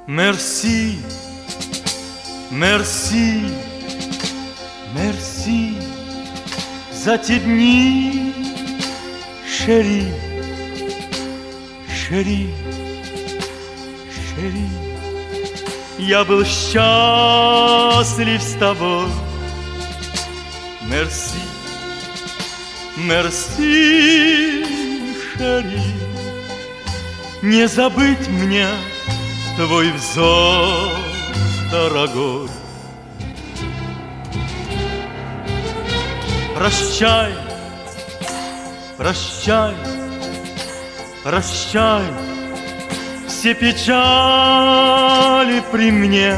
Мерси, мерси, мерси за те дни, шери, шери, шери. Я был счастлив с тобой. Мерси, мерси, шери. Не забыть мне твой взор, дорогой. Прощай, прощай, прощай, все печали при мне.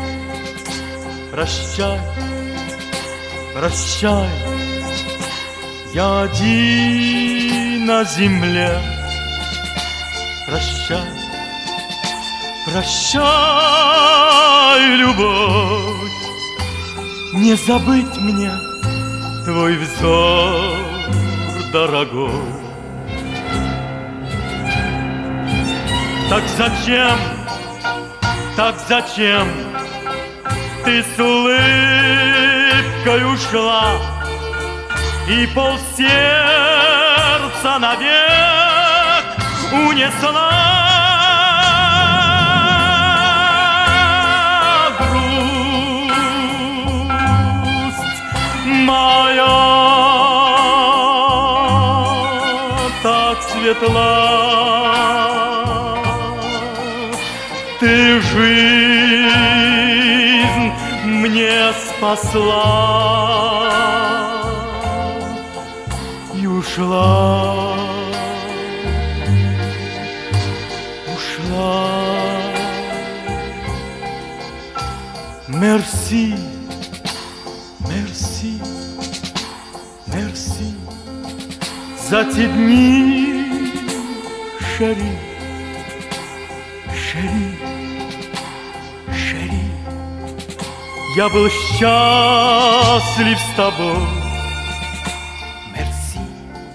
Прощай, прощай, я один на земле. Прощай, прощай, любовь, не забыть мне твой взор, дорогой. Так зачем ты с улыбкой ушла и полсердца навек унесла? Грусть моя так светла, ты жизнь мне спасла и ушла, ушла. Мерси, мерси, мерси за те дни, шери, шери, шери. Я был счастлив с тобой. Мерси,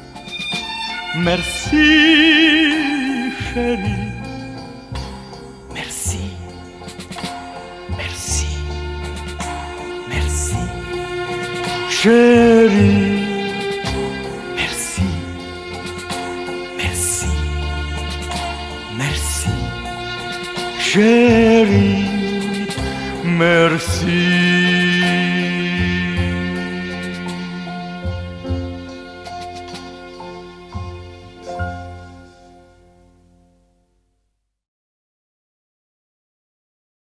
мерси, шери. Мерси, мерси, мерси, шери. Мерси, мерси, мерси, шери. Merci.